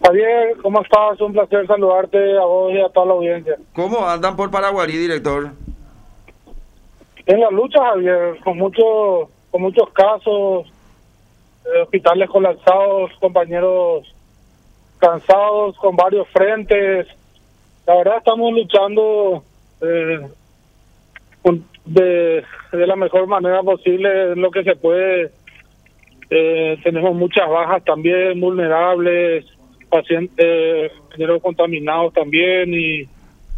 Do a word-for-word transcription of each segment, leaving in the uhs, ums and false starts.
Javier, ¿cómo estás? Un placer saludarte a vos y a toda la audiencia. ¿Cómo andan por Paraguarí, director? En la lucha, Javier, con muchos con muchos casos, eh, hospitales colapsados, compañeros cansados, con varios frentes. La verdad estamos luchando eh, de, de la mejor manera posible en lo que se puede. Eh, tenemos muchas bajas también, vulnerables, pacientes, eh, compañeros contaminados también, y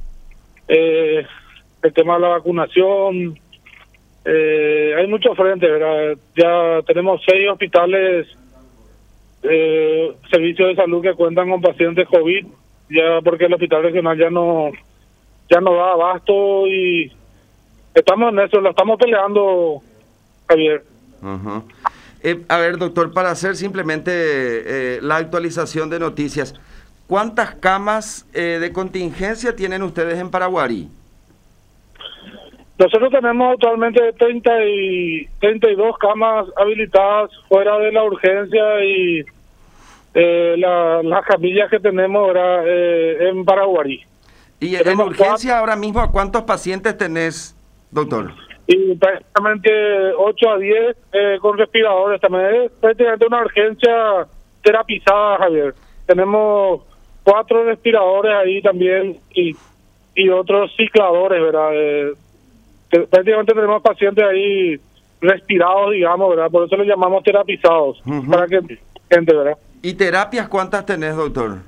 eh, el tema de la vacunación. Eh, hay muchos frentes, ¿verdad? Ya tenemos seis hospitales, eh, servicios de salud que cuentan con pacientes COVID, ya porque el hospital regional ya no ya no da abasto, y estamos en eso, lo estamos peleando, Javier. Uh-huh. eh, a ver, doctor, para hacer simplemente eh, la actualización de noticias, ¿cuántas camas eh, de contingencia tienen ustedes en Paraguarí? Nosotros tenemos actualmente treinta y treinta y dos camas habilitadas fuera de la urgencia, y eh, la, las camillas que tenemos ahora eh, en Paraguarí. ¿Y en Tenemos urgencia cuatro, ahora mismo a cuántos pacientes tenés, doctor? y prácticamente ocho a diez eh, con respiradores. También es prácticamente una urgencia terapizada, Javier. Tenemos cuatro respiradores ahí también, y, y otros cicladores, ¿verdad? Eh, que prácticamente tenemos pacientes ahí respirados, digamos, ¿verdad? Por eso les llamamos terapizados, Uh-huh. para que gente, ¿verdad? ¿Y terapias cuántas tenés, doctor?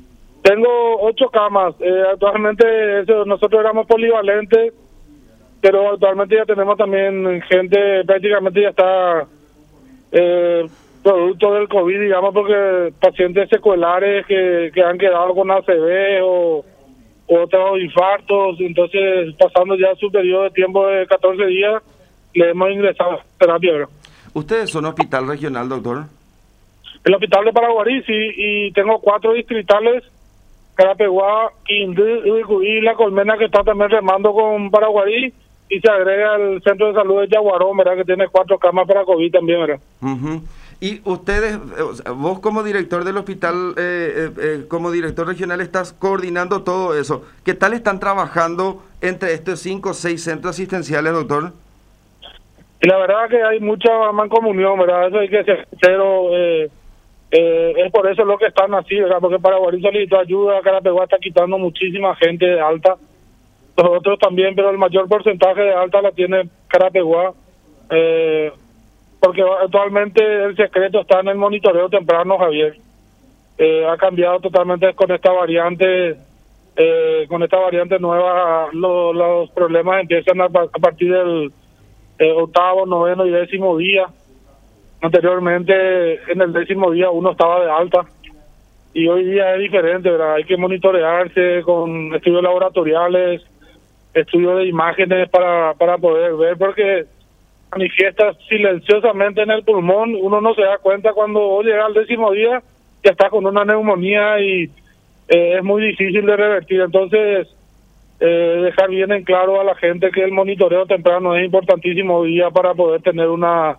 Tengo ocho camas. Eh, actualmente eso, nosotros éramos polivalentes, pero actualmente ya tenemos también gente, prácticamente ya está eh, producto del COVID, digamos, porque pacientes secuelares que, que han quedado con A C V o otros infartos. Entonces, pasando ya su periodo de tiempo de catorce días, le hemos ingresado a terapia, ¿verdad? ¿Ustedes son hospital regional, doctor? El hospital de Paraguarí, sí, y tengo cuatro distritales: Carapeguá, Quindú, y La Colmena, que está también remando con Paraguarí, y se agrega el centro de salud de Yaguarón, ¿verdad?, que tiene cuatro camas para COVID también, ¿verdad? Uh-huh. Y ustedes, vos como director del hospital, eh, eh, eh, como director regional, estás coordinando todo eso. ¿Qué tal están trabajando entre estos cinco o seis centros asistenciales, doctor? Y la verdad que hay mucha mancomunión, ¿verdad? Eso hay que ser sincero. Eh, eh, es por eso lo que están así, ¿verdad? Porque Paraguarí solicitó ayuda, Carapeguá está quitando muchísima gente de alta. Los otros también, pero el mayor porcentaje de alta la tiene Carapeguá. Eh, porque actualmente el secreto está en el monitoreo temprano, Javier. Eh, ha cambiado totalmente con esta variante, eh, con esta variante nueva. Lo, los problemas empiezan a, a partir del eh, octavo, noveno y décimo día. Anteriormente, en el décimo día uno estaba de alta, y hoy día es diferente, ¿verdad? Hay que monitorearse con estudios laboratoriales, estudios de imágenes para, para poder ver, porque manifiesta silenciosamente en el pulmón. Uno no se da cuenta cuando llega al décimo día, ya está con una neumonía, y eh, es muy difícil de revertir. Entonces, eh, dejar bien en claro a la gente que el monitoreo temprano es importantísimo hoy día para poder tener una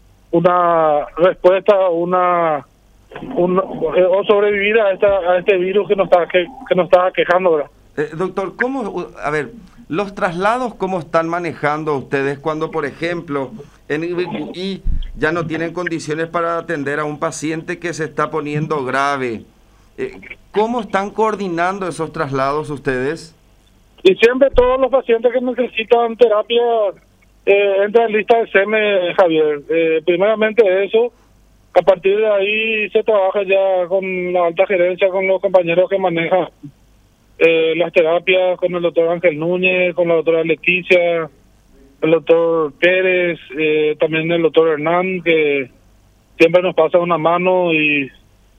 una respuesta, una, una o sobrevivir a esta a este virus que nos está que, que nos está quejando, ¿verdad? Eh, doctor, ¿cómo, a ver, los traslados, cómo están manejando ustedes cuando, por ejemplo, en Ibicuí ya no tienen condiciones para atender a un paciente que se está poniendo grave? Eh, ¿Cómo están coordinando esos traslados ustedes? Y siempre todos los pacientes que necesitan terapia eh, entran en lista de S E M E, Javier. Eh, primeramente eso, a partir de ahí se trabaja ya con la alta gerencia, con los compañeros que manejan Eh, las terapias, con el doctor Ángel Núñez, con la doctora Leticia, el doctor Pérez, eh, también el doctor Hernán, que siempre nos pasa una mano, y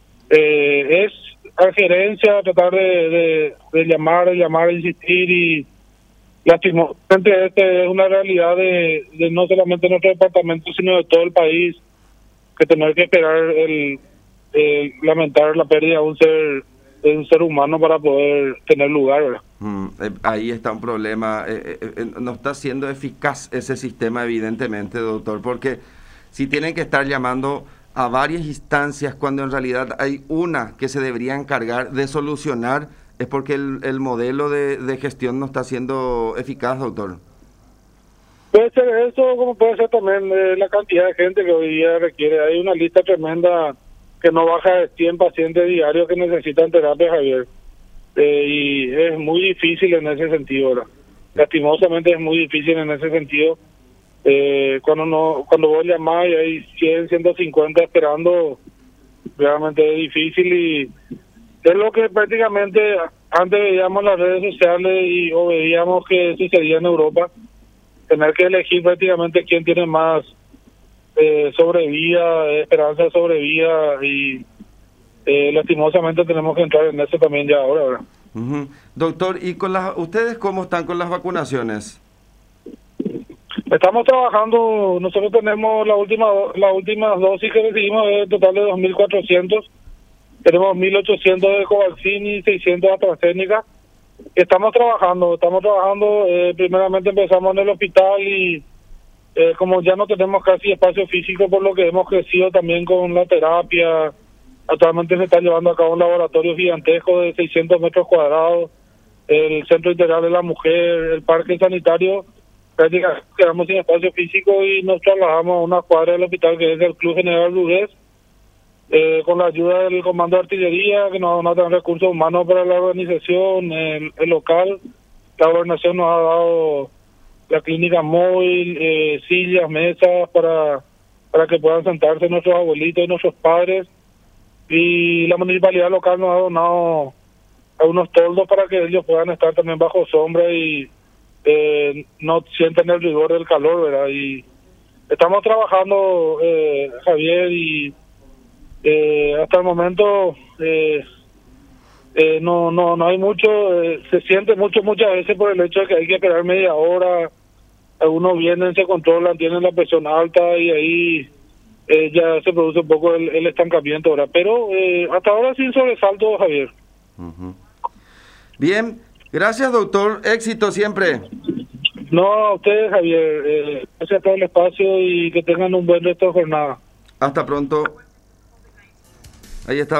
eh, es a gerencia tratar de, de, de llamar, de llamar, insistir, y lastimosamente esta es una realidad de, de no solamente nuestro departamento, sino de todo el país, que tener que esperar el, el lamentar la pérdida de un ser de un ser humano para poder tener lugar, ¿verdad? Mm, eh, ahí está un problema. Eh, eh, eh, no está siendo eficaz ese sistema, evidentemente, doctor, porque si tienen que estar llamando a varias instancias cuando en realidad hay una que se debería encargar de solucionar, es porque el, el modelo de, de gestión no está siendo eficaz, doctor. Puede ser eso, como puede ser también eh, la cantidad de gente que hoy día requiere. Hay una lista tremenda que no baja de cien pacientes diarios que necesitan terapia, Javier. Eh, y es muy difícil en ese sentido, ¿verdad? Lastimosamente es muy difícil en ese sentido. Eh, cuando no cuando vos llamás y hay cien, ciento cincuenta esperando, realmente es difícil, y es lo que prácticamente antes veíamos en las redes sociales y o veíamos que sucedía en Europa, tener que elegir prácticamente quién tiene más eh, sobrevida, esperanza de sobrevida, y eh, lastimosamente tenemos que entrar en eso también ya ahora, ¿verdad? Uh-huh. Doctor, ¿y con las, ustedes cómo están con las vacunaciones? Estamos trabajando, nosotros tenemos la última las últimas dosis que recibimos, es un total de dos mil cuatrocientos, tenemos mil ochocientos de Covaxin y seiscientos de AstraZeneca. Estamos trabajando, estamos trabajando, eh, primeramente empezamos en el hospital y eh, como ya no tenemos casi espacio físico, por lo que hemos crecido también con la terapia. Actualmente se está llevando a cabo un laboratorio gigantesco de seiscientos metros cuadrados, el Centro Integral de la Mujer, el Parque Sanitario. Prácticamente quedamos sin espacio físico y nos trasladamos a una cuadra del hospital que es el Club General Burgués, eh, con la ayuda del Comando de Artillería, que nos, nos dan recursos humanos para la organización, el, el local. La gobernación nos ha dado la clínica móvil, eh, sillas, mesas para, para que puedan sentarse nuestros abuelitos y nuestros padres. Y la municipalidad local nos ha donado algunos toldos para que ellos puedan estar también bajo sombra y eh, no sienten el rigor del calor, ¿verdad? Y estamos trabajando, eh, Javier, y eh, hasta el momento eh, eh, no no no hay mucho, eh, se siente mucho muchas veces por el hecho de que hay que esperar media hora. Algunos vienen, se controlan, tienen la presión alta y ahí eh, ya se produce un poco el, el estancamiento ahora, pero eh, hasta ahora sin sobresalto, Javier. Uh-huh. Bien, gracias, doctor, éxito siempre. No, a ustedes, Javier, eh, gracias por el espacio y que tengan un buen resto de jornada. Hasta pronto. Ahí está.